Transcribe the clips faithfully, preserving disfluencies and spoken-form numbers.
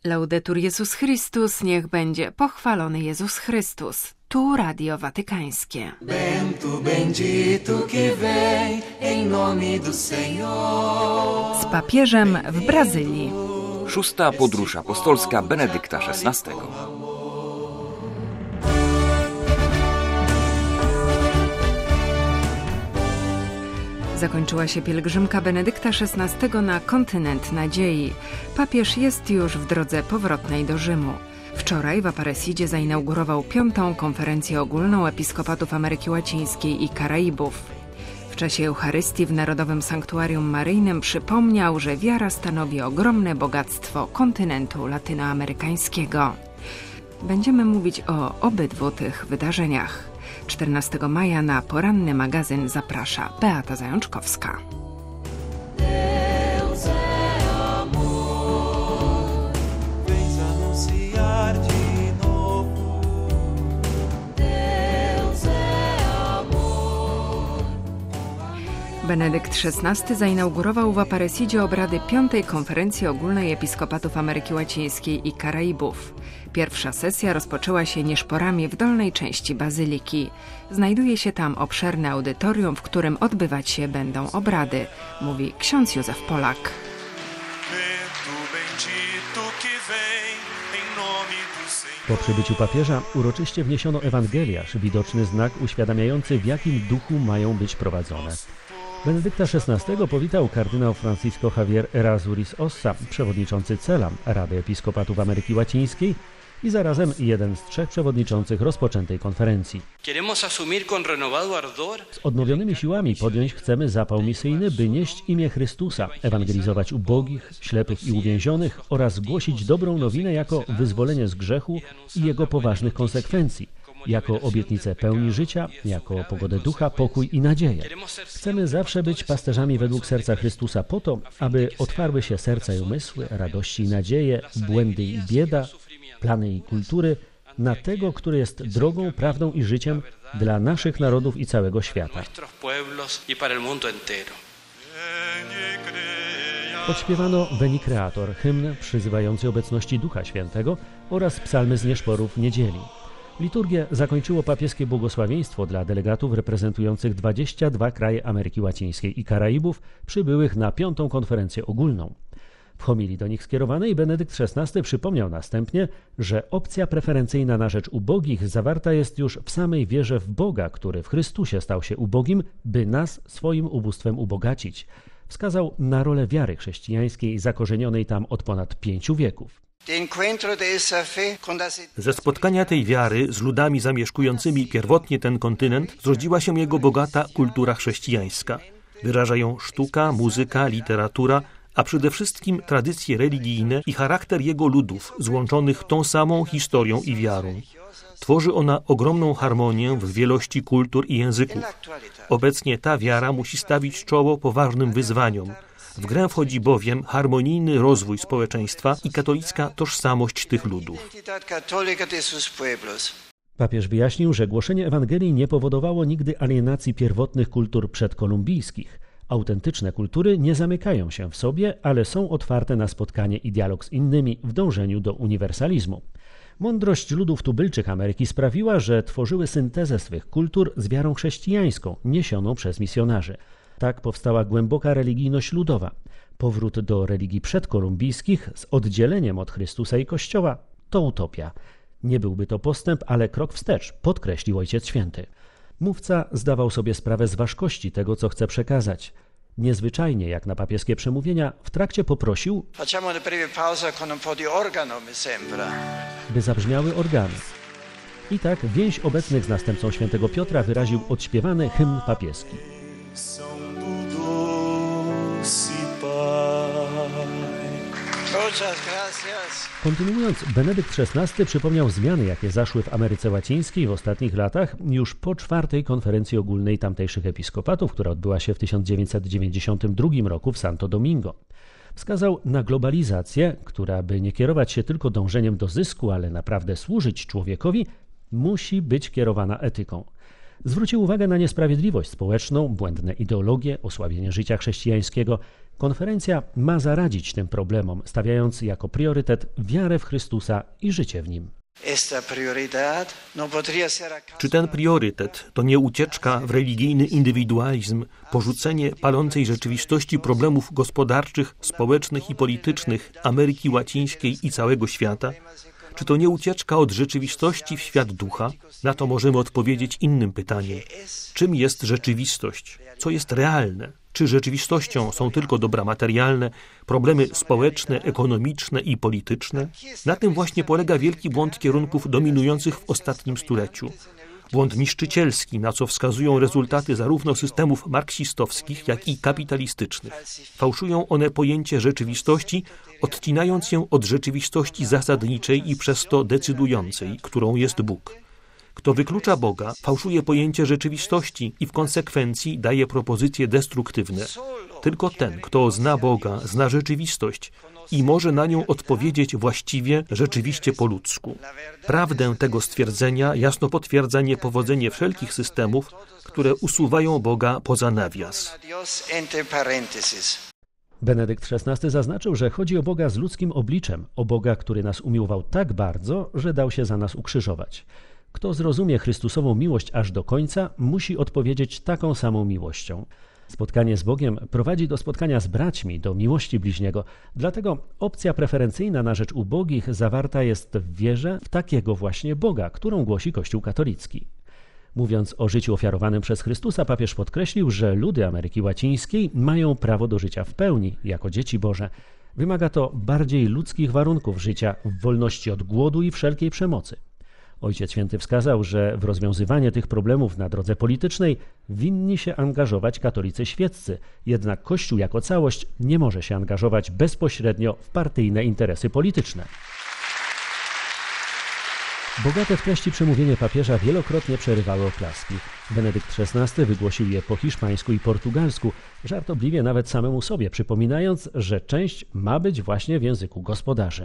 Laudetur Jezus Chrystus, niech będzie pochwalony Jezus Chrystus. Tu Radio Watykańskie. Bendito, bendito que vem em nome do Senhor. Z papieżem w Brazylii. Szósta podróż apostolska Benedykta szesnastego. Zakończyła się pielgrzymka Benedykta szesnastego na kontynent nadziei. Papież jest już w drodze powrotnej do Rzymu. Wczoraj w Aparecidzie zainaugurował piątą konferencję ogólną episkopatów Ameryki Łacińskiej i Karaibów. W czasie Eucharystii w Narodowym Sanktuarium Maryjnym przypomniał, że wiara stanowi ogromne bogactwo kontynentu latynoamerykańskiego. Będziemy mówić o obydwu tych wydarzeniach. czternastego maja na poranny magazyn zaprasza Beata Zajączkowska. Benedykt szesnasty zainaugurował w Aparecidzie obrady piątej konferencji ogólnej episkopatów Ameryki Łacińskiej i Karaibów. Pierwsza sesja rozpoczęła się nieszporami w dolnej części bazyliki. Znajduje się tam obszerne audytorium, w którym odbywać się będą obrady, mówi ksiądz Józef Polak. Po przybyciu papieża uroczyście wniesiono ewangeliarz, widoczny znak uświadamiający, w jakim duchu mają być prowadzone. Benedykta szesnastego powitał kardynał Francisco Javier Errázuriz Ossa, przewodniczący CELAM, Rady Episkopatów Ameryki Łacińskiej i zarazem jeden z trzech przewodniczących rozpoczętej konferencji. Z odnowionymi siłami podjąć chcemy zapał misyjny, by nieść imię Chrystusa, ewangelizować ubogich, ślepych i uwięzionych oraz głosić dobrą nowinę jako wyzwolenie z grzechu i jego poważnych konsekwencji, jako obietnicę pełni życia, jako pogodę ducha, pokój i nadzieję. Chcemy zawsze być pasterzami według serca Chrystusa po to, aby otwarły się serca i umysły, radości i nadzieje, błędy i bieda, plany i kultury na tego, który jest drogą, prawdą i życiem dla naszych narodów i całego świata. Odśpiewano Veni Creator, hymn przyzywający obecności Ducha Świętego oraz psalmy z nieszporów niedzieli. Liturgię zakończyło papieskie błogosławieństwo dla delegatów reprezentujących dwadzieścia dwa kraje Ameryki Łacińskiej i Karaibów przybyłych na piątą konferencję ogólną. W homilii do nich skierowanej Benedykt szesnasty przypomniał następnie, że opcja preferencyjna na rzecz ubogich zawarta jest już w samej wierze w Boga, który w Chrystusie stał się ubogim, by nas swoim ubóstwem ubogacić. Wskazał na rolę wiary chrześcijańskiej zakorzenionej tam od ponad pięciu wieków. Ze spotkania tej wiary z ludami zamieszkującymi pierwotnie ten kontynent zrodziła się jego bogata kultura chrześcijańska. Wyraża ją sztuka, muzyka, literatura, a przede wszystkim tradycje religijne i charakter jego ludów, złączonych tą samą historią i wiarą. Tworzy ona ogromną harmonię w wielości kultur i języków. Obecnie ta wiara musi stawić czoło poważnym wyzwaniom. W grę wchodzi bowiem harmonijny rozwój społeczeństwa i katolicka tożsamość tych ludów. Papież wyjaśnił, że głoszenie Ewangelii nie powodowało nigdy alienacji pierwotnych kultur przedkolumbijskich. Autentyczne kultury nie zamykają się w sobie, ale są otwarte na spotkanie i dialog z innymi w dążeniu do uniwersalizmu. Mądrość ludów tubylczych Ameryki sprawiła, że tworzyły syntezę swych kultur z wiarą chrześcijańską, niesioną przez misjonarzy. Tak powstała głęboka religijność ludowa. Powrót do religii przedkolumbijskich z oddzieleniem od Chrystusa i Kościoła to utopia. Nie byłby to postęp, ale krok wstecz, podkreślił Ojciec Święty. Mówca zdawał sobie sprawę z ważkości tego, co chce przekazać. Niezwyczajnie, jak na papieskie przemówienia, w trakcie poprosił, by zabrzmiały organy. I tak więź obecnych z następcą świętego Piotra wyraził odśpiewany hymn papieski. Kontynuując, Benedykt szesnasty przypomniał zmiany, jakie zaszły w Ameryce Łacińskiej w ostatnich latach, już po czwartej konferencji ogólnej tamtejszych episkopatów, która odbyła się w tysiąc dziewięćset dziewięćdziesiątym drugim roku w Santo Domingo. Wskazał na globalizację, która, by nie kierować się tylko dążeniem do zysku, ale naprawdę służyć człowiekowi, musi być kierowana etyką. Zwrócił uwagę na niesprawiedliwość społeczną, błędne ideologie, osłabienie życia chrześcijańskiego. Konferencja ma zaradzić tym problemom, stawiając jako priorytet wiarę w Chrystusa i życie w Nim. Czy ten priorytet to nie ucieczka w religijny indywidualizm, porzucenie palącej rzeczywistości problemów gospodarczych, społecznych i politycznych Ameryki Łacińskiej i całego świata? Czy to nie ucieczka od rzeczywistości w świat ducha? Na to możemy odpowiedzieć innym pytaniem. Czym jest rzeczywistość? Co jest realne? Czy rzeczywistością są tylko dobra materialne, problemy społeczne, ekonomiczne i polityczne? Na tym właśnie polega wielki błąd kierunków dominujących w ostatnim stuleciu. Błąd niszczycielski, na co wskazują rezultaty zarówno systemów marksistowskich, jak i kapitalistycznych. Fałszują one pojęcie rzeczywistości, odcinając ją od rzeczywistości zasadniczej i przez to decydującej, którą jest Bóg. Kto wyklucza Boga, fałszuje pojęcie rzeczywistości i w konsekwencji daje propozycje destruktywne. Tylko ten, kto zna Boga, zna rzeczywistość i może na nią odpowiedzieć właściwie, rzeczywiście po ludzku. Prawdę tego stwierdzenia jasno potwierdza niepowodzenie wszelkich systemów, które usuwają Boga poza nawias. Benedykt szesnasty zaznaczył, że chodzi o Boga z ludzkim obliczem, o Boga, który nas umiłował tak bardzo, że dał się za nas ukrzyżować. Kto zrozumie Chrystusową miłość aż do końca, musi odpowiedzieć taką samą miłością. Spotkanie z Bogiem prowadzi do spotkania z braćmi, do miłości bliźniego. Dlatego opcja preferencyjna na rzecz ubogich zawarta jest w wierze w takiego właśnie Boga, którą głosi Kościół katolicki. Mówiąc o życiu ofiarowanym przez Chrystusa, papież podkreślił, że ludy Ameryki Łacińskiej mają prawo do życia w pełni, jako dzieci Boże. Wymaga to bardziej ludzkich warunków życia, w wolności od głodu i wszelkiej przemocy. Ojciec Święty wskazał, że w rozwiązywanie tych problemów na drodze politycznej winni się angażować katolicy świeccy, jednak Kościół jako całość nie może się angażować bezpośrednio w partyjne interesy polityczne. Bogate w treści przemówienie papieża wielokrotnie przerywały oklaski. Benedykt szesnasty wygłosił je po hiszpańsku i portugalsku, żartobliwie nawet samemu sobie przypominając, że część ma być właśnie w języku gospodarzy.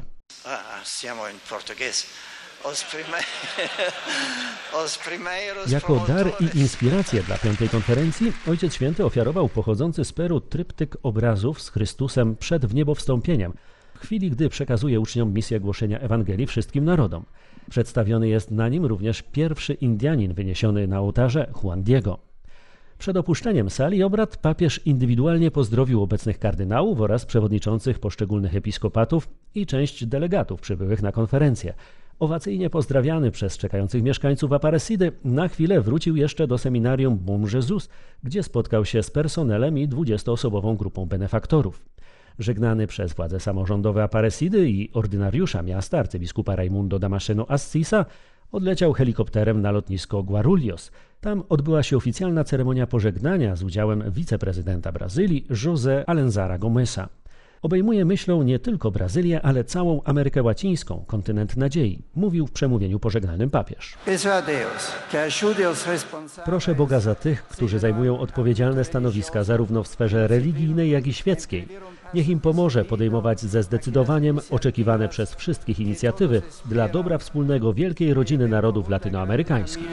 Jako dar i inspirację dla piątej konferencji Ojciec Święty ofiarował pochodzący z Peru tryptyk obrazów z Chrystusem przed wniebowstąpieniem, w chwili gdy przekazuje uczniom misję głoszenia Ewangelii wszystkim narodom. Przedstawiony jest na nim również pierwszy Indianin wyniesiony na ołtarze, Juan Diego. Przed opuszczeniem sali obrad papież indywidualnie pozdrowił obecnych kardynałów oraz przewodniczących poszczególnych episkopatów i część delegatów przybyłych na konferencję. Owacyjnie pozdrawiany przez czekających mieszkańców Aparecidy, na chwilę wrócił jeszcze do seminarium Bom Jesus, gdzie spotkał się z personelem i dwudziestoosobową grupą benefaktorów. Żegnany przez władze samorządowe Aparecidy i ordynariusza miasta, arcybiskupa Raimundo Damasceno Assisa, odleciał helikopterem na lotnisko Guarulhos. Tam odbyła się oficjalna ceremonia pożegnania z udziałem wiceprezydenta Brazylii José Alenzara Gomesa. Obejmuje myślą nie tylko Brazylię, ale całą Amerykę Łacińską, kontynent nadziei, mówił w przemówieniu pożegnalnym papież. Proszę Boga za tych, którzy zajmują odpowiedzialne stanowiska zarówno w sferze religijnej, jak i świeckiej. Niech im pomoże podejmować ze zdecydowaniem oczekiwane przez wszystkich inicjatywy dla dobra wspólnego wielkiej rodziny narodów latynoamerykańskich.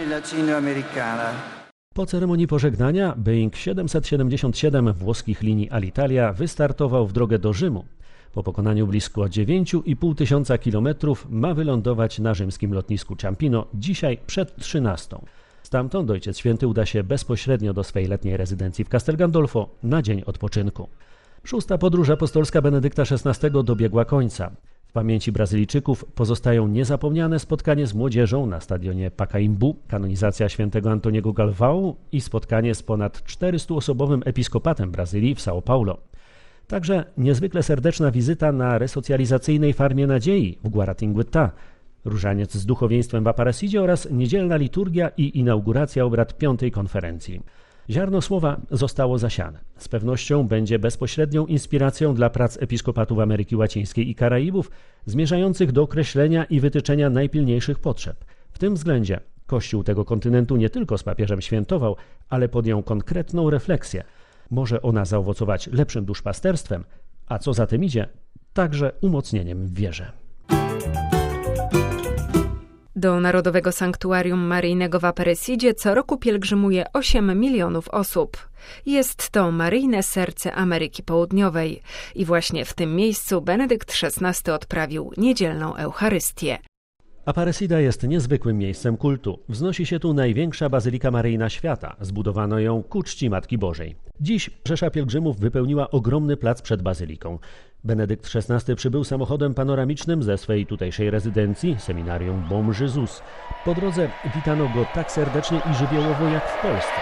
Po ceremonii pożegnania Boeing siedemset siedemdziesiąt siedem włoskich linii Alitalia wystartował w drogę do Rzymu. Po pokonaniu blisko dziewięć i pół tysiąca kilometrów ma wylądować na rzymskim lotnisku Ciampino dzisiaj przed trzynastą. Stamtąd Ojciec Święty uda się bezpośrednio do swej letniej rezydencji w Castel Gandolfo na dzień odpoczynku. Szósta podróż apostolska Benedykta szesnastego dobiegła końca. W pamięci Brazylijczyków pozostają niezapomniane spotkanie z młodzieżą na stadionie Pacaembu, kanonizacja świętego Antoniego Galvão i spotkanie z ponad czterystoosobowym episkopatem Brazylii w São Paulo. Także niezwykle serdeczna wizyta na resocjalizacyjnej Farmie Nadziei w Guaratinguetá, różaniec z duchowieństwem w Aparecidzie oraz niedzielna liturgia i inauguracja obrad piątej konferencji. Ziarno słowa zostało zasiane. Z pewnością będzie bezpośrednią inspiracją dla prac episkopatów Ameryki Łacińskiej i Karaibów, zmierzających do określenia i wytyczenia najpilniejszych potrzeb. W tym względzie Kościół tego kontynentu nie tylko z papieżem świętował, ale podjął konkretną refleksję. Może ona zaowocować lepszym duszpasterstwem, a co za tym idzie, także umocnieniem w wierze. Do Narodowego Sanktuarium Maryjnego w Aparecidzie co roku pielgrzymuje osiem milionów osób. Jest to maryjne serce Ameryki Południowej i właśnie w tym miejscu Benedykt szesnasty odprawił niedzielną Eucharystię. Aparecida jest niezwykłym miejscem kultu. Wznosi się tu największa bazylika maryjna świata. Zbudowano ją ku czci Matki Bożej. Dziś rzesza pielgrzymów wypełniła ogromny plac przed bazyliką. Benedykt szesnasty przybył samochodem panoramicznym ze swej tutejszej rezydencji, seminarium Bom Jesus. Po drodze witano go tak serdecznie i żywiołowo jak w Polsce.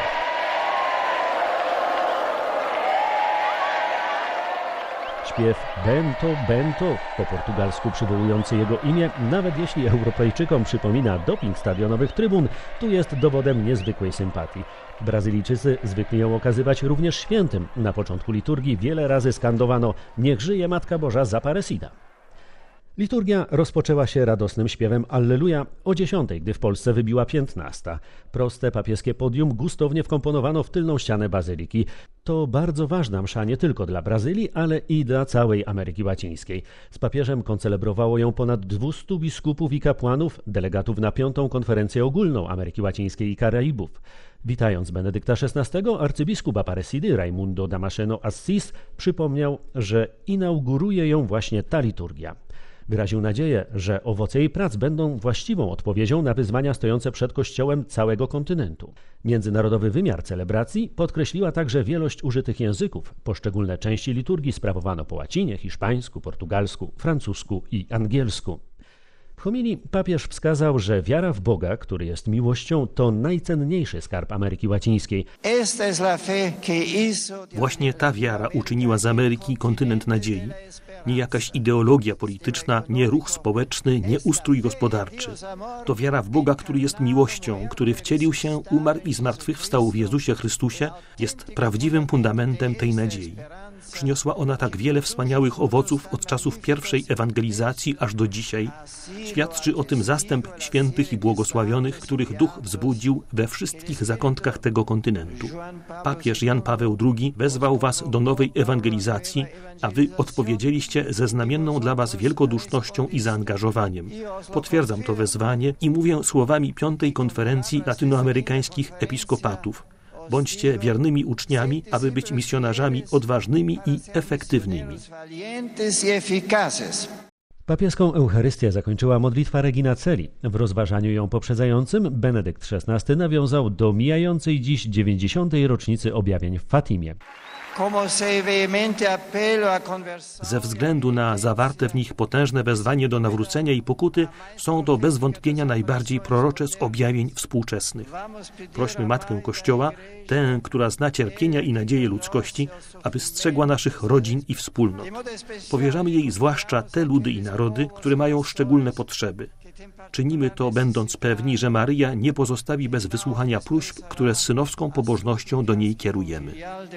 Śpiew Bento, Bento, po portugalsku przywołujący jego imię, nawet jeśli Europejczykom przypomina doping stadionowych trybun, tu jest dowodem niezwykłej sympatii. Brazylijczycy zwykli ją okazywać również świętym. Na początku liturgii wiele razy skandowano: niech żyje Matka Boża z Aparecida. Liturgia rozpoczęła się radosnym śpiewem Alleluja o dziesiątej, gdy w Polsce wybiła piętnasta. Proste papieskie podium gustownie wkomponowano w tylną ścianę bazyliki. To bardzo ważna msza nie tylko dla Brazylii, ale i dla całej Ameryki Łacińskiej. Z papieżem koncelebrowało ją ponad dwustu biskupów i kapłanów, delegatów na piątą konferencję ogólną Ameryki Łacińskiej i Karaibów. Witając Benedykta szesnastego, arcybiskup Aparecidy Raimundo Damasceno Assis przypomniał, że inauguruje ją właśnie ta liturgia. Wyraził nadzieję, że owoce jej prac będą właściwą odpowiedzią na wyzwania stojące przed Kościołem całego kontynentu. Międzynarodowy wymiar celebracji podkreśliła także wielość użytych języków. Poszczególne części liturgii sprawowano po łacinie, hiszpańsku, portugalsku, francusku i angielsku. W homilii papież wskazał, że wiara w Boga, który jest miłością, to najcenniejszy skarb Ameryki Łacińskiej. Właśnie ta wiara uczyniła z Ameryki kontynent nadziei. Nie jakaś ideologia polityczna, nie ruch społeczny, nie ustrój gospodarczy. To wiara w Boga, który jest miłością, który wcielił się, umarł i zmartwychwstał w Jezusie Chrystusie, jest prawdziwym fundamentem tej nadziei. Przyniosła ona tak wiele wspaniałych owoców od czasów pierwszej ewangelizacji aż do dzisiaj. Świadczy o tym zastęp świętych i błogosławionych, których Duch wzbudził we wszystkich zakątkach tego kontynentu. Papież Jan Paweł drugi wezwał was do nowej ewangelizacji, a wy odpowiedzieliście ze znamienną dla was wielkodusznością i zaangażowaniem. Potwierdzam to wezwanie i mówię słowami piątej konferencji latynoamerykańskich episkopatów. Bądźcie wiernymi uczniami, aby być misjonarzami odważnymi i efektywnymi. Papieską Eucharystię zakończyła modlitwa Regina Coeli. W rozważaniu ją poprzedzającym Benedykt szesnasty nawiązał do mijającej dziś dziewięćdziesiątej rocznicy objawień w Fatimie. Ze względu na zawarte w nich potężne wezwanie do nawrócenia i pokuty są to bez wątpienia najbardziej prorocze z objawień współczesnych. Prośmy Matkę Kościoła, tę, która zna cierpienia i nadzieje ludzkości, aby strzegła naszych rodzin i wspólnot. Powierzamy jej zwłaszcza te ludy i narody, które mają szczególne potrzeby. Czynimy to, będąc pewni, że Maryja nie pozostawi bez wysłuchania próśb, które z synowską pobożnością do niej kierujemy.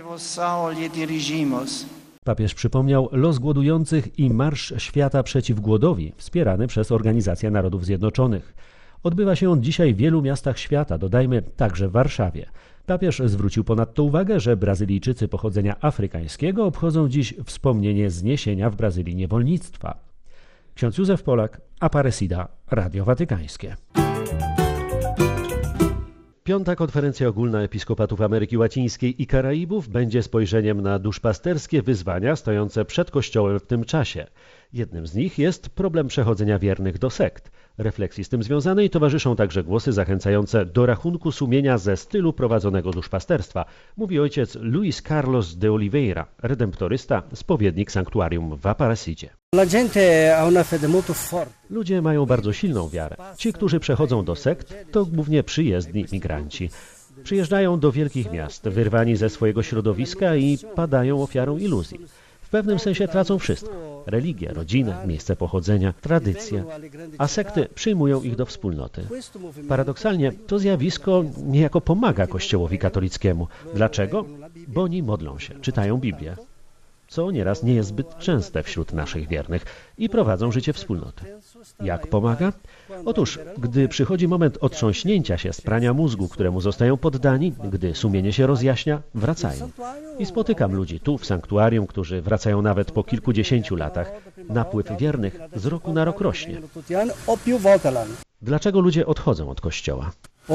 Papież przypomniał los głodujących i Marsz Świata przeciw głodowi, wspierany przez Organizację Narodów Zjednoczonych. Odbywa się on dzisiaj w wielu miastach świata, dodajmy także w Warszawie. Papież zwrócił ponadto uwagę, że Brazylijczycy pochodzenia afrykańskiego obchodzą dziś wspomnienie zniesienia w Brazylii niewolnictwa. Ksiądz Józef Polak, Aparecida, Radio Watykańskie. Piąta konferencja ogólna episkopatów Ameryki Łacińskiej i Karaibów będzie spojrzeniem na duszpasterskie wyzwania stojące przed Kościołem w tym czasie. Jednym z nich jest problem przechodzenia wiernych do sekt. Refleksji z tym związanej towarzyszą także głosy zachęcające do rachunku sumienia ze stylu prowadzonego duszpasterstwa, mówi ojciec Luis Carlos de Oliveira, redemptorysta, spowiednik sanktuarium w Aparecidzie. Ludzie mają bardzo silną wiarę. Ci, którzy przechodzą do sekt, to głównie przyjezdni migranci. Przyjeżdżają do wielkich miast, wyrwani ze swojego środowiska i padają ofiarą iluzji. W pewnym sensie tracą wszystko. Religię, rodzinę, miejsce pochodzenia, tradycje. A sekty przyjmują ich do wspólnoty. Paradoksalnie to zjawisko niejako pomaga Kościołowi katolickiemu. Dlaczego? Bo oni modlą się, czytają Biblię, co nieraz nie jest zbyt częste wśród naszych wiernych i prowadzą życie wspólnoty. Jak pomaga? Otóż, gdy przychodzi moment otrząśnięcia się z prania mózgu, któremu zostają poddani, gdy sumienie się rozjaśnia, wracają. I spotykam ludzi tu w sanktuarium, którzy wracają nawet po kilkudziesięciu latach. Napływ wiernych z roku na rok rośnie. Dlaczego ludzie odchodzą od Kościoła?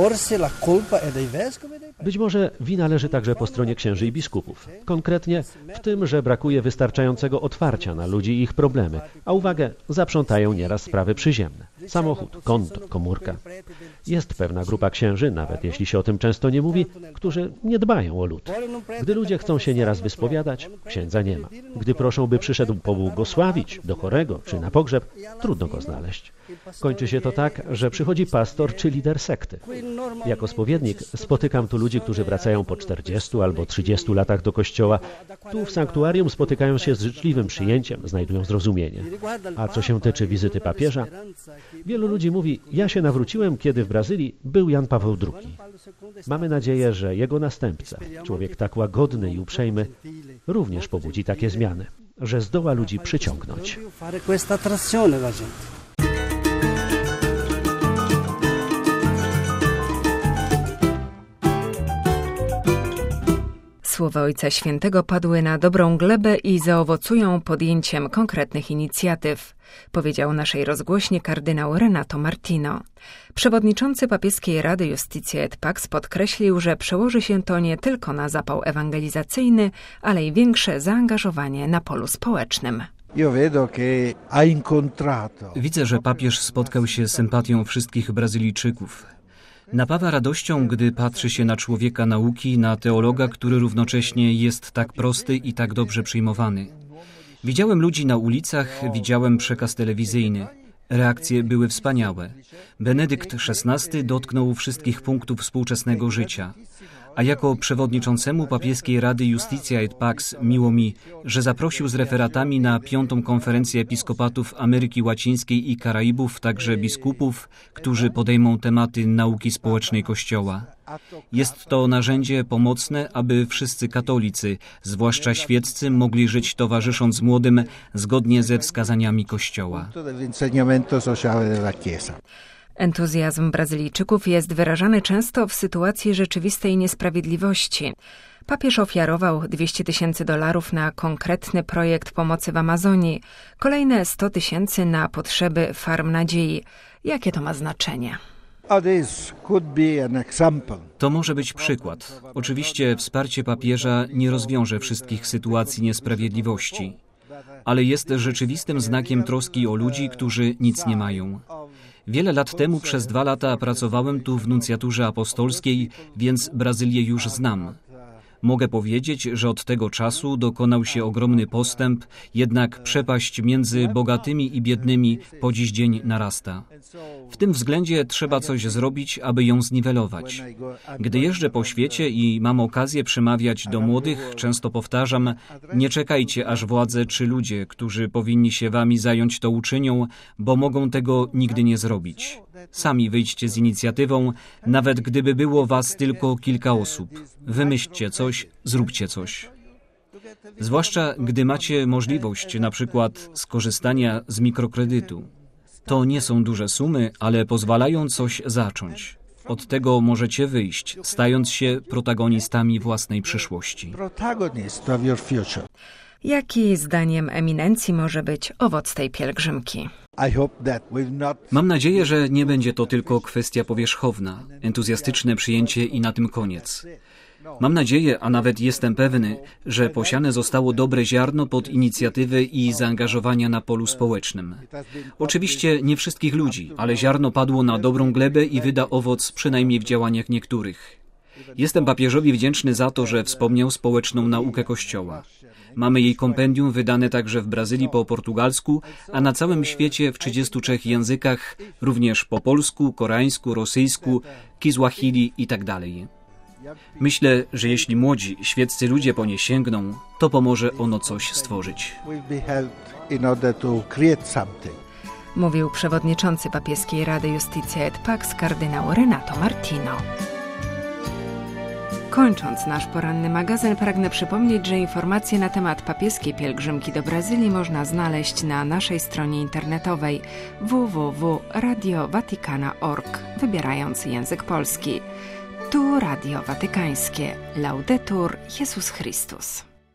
Być może wina leży także po stronie księży i biskupów. Konkretnie w tym, że brakuje wystarczającego otwarcia na ludzi i ich problemy, a uwagę zaprzątają nieraz sprawy przyziemne. Samochód, konto, komórka. Jest pewna grupa księży, nawet jeśli się o tym często nie mówi, którzy nie dbają o lud. Gdy ludzie chcą się nieraz wyspowiadać, księdza nie ma. Gdy proszą, by przyszedł pobłogosławić do chorego czy na pogrzeb, trudno go znaleźć. Kończy się to tak, że przychodzi pastor czy lider sekty. Jako spowiednik spotykam tu ludzi, którzy wracają po czterdziestu albo trzydziestu latach do kościoła. Tu w sanktuarium spotykają się z życzliwym przyjęciem, znajdują zrozumienie. A co się tyczy wizyty papieża, wielu ludzi mówi, ja się nawróciłem, kiedy w Brazylii był Jan Paweł drugi. Mamy nadzieję, że jego następca, człowiek tak łagodny i uprzejmy, również pobudzi takie zmiany, że zdoła ludzi przyciągnąć. Słowa Ojca Świętego padły na dobrą glebę i zaowocują podjęciem konkretnych inicjatyw, powiedział naszej rozgłośni kardynał Renato Martino. Przewodniczący papieskiej Rady Justitia et Pax podkreślił, że przełoży się to nie tylko na zapał ewangelizacyjny, ale i większe zaangażowanie na polu społecznym. Widzę, że papież spotkał się z sympatią wszystkich Brazylijczyków. Napawa radością, gdy patrzy się na człowieka nauki, na teologa, który równocześnie jest tak prosty i tak dobrze przyjmowany. Widziałem ludzi na ulicach, widziałem przekaz telewizyjny. Reakcje były wspaniałe. Benedykt szesnasty dotknął wszystkich punktów współczesnego życia. A jako przewodniczącemu papieskiej Rady Justitia et Pax miło mi, że zaprosił z referatami na piątą konferencję episkopatów Ameryki Łacińskiej i Karaibów także biskupów, którzy podejmą tematy nauki społecznej Kościoła. Jest to narzędzie pomocne, aby wszyscy katolicy, zwłaszcza świeccy, mogli żyć towarzysząc młodym zgodnie ze wskazaniami Kościoła. Entuzjazm Brazylijczyków jest wyrażany często w sytuacji rzeczywistej niesprawiedliwości. Papież ofiarował dwieście tysięcy dolarów na konkretny projekt pomocy w Amazonii, kolejne sto tysięcy na potrzeby farm nadziei. Jakie to ma znaczenie? To może być przykład. Oczywiście wsparcie papieża nie rozwiąże wszystkich sytuacji niesprawiedliwości, ale jest rzeczywistym znakiem troski o ludzi, którzy nic nie mają. Wiele lat temu przez dwa lata pracowałem tu w nuncjaturze apostolskiej, więc Brazylię już znam. Mogę powiedzieć, że od tego czasu dokonał się ogromny postęp, jednak przepaść między bogatymi i biednymi po dziś dzień narasta. W tym względzie trzeba coś zrobić, aby ją zniwelować. Gdy jeżdżę po świecie i mam okazję przemawiać do młodych, często powtarzam, nie czekajcie, aż władze czy ludzie, którzy powinni się wami zająć, to uczynią, bo mogą tego nigdy nie zrobić. Sami wyjdźcie z inicjatywą, nawet gdyby było was tylko kilka osób. Wymyślcie coś, zróbcie coś. Zwłaszcza gdy macie możliwość na przykład skorzystania z mikrokredytu. To nie są duże sumy, ale pozwalają coś zacząć. Od tego możecie wyjść, stając się protagonistami własnej przyszłości. Jaki zdaniem eminencji może być owoc tej pielgrzymki? Mam nadzieję, że nie będzie to tylko kwestia powierzchowna, entuzjastyczne przyjęcie i na tym koniec. Mam nadzieję, a nawet jestem pewny, że posiane zostało dobre ziarno pod inicjatywy i zaangażowania na polu społecznym. Oczywiście nie wszystkich ludzi, ale ziarno padło na dobrą glebę i wyda owoc przynajmniej w działaniach niektórych. Jestem papieżowi wdzięczny za to, że wspomniał społeczną naukę Kościoła. Mamy jej kompendium wydane także w Brazylii po portugalsku, a na całym świecie w trzydziestu trzech językach, również po polsku, koreańsku, rosyjsku, kiswahili itd. Myślę, że jeśli młodzi, świeccy ludzie po nie sięgną, to pomoże ono coś stworzyć. Mówił przewodniczący papieskiej Rady Justitia et Pax kardynał Renato Martino. Kończąc nasz poranny magazyn, pragnę przypomnieć, że informacje na temat papieskiej pielgrzymki do Brazylii można znaleźć na naszej stronie internetowej w w w kropka radio watikana kropka org, wybierając język polski. Tu Radio Watykańskie. Laudetur Jezus Chrystus.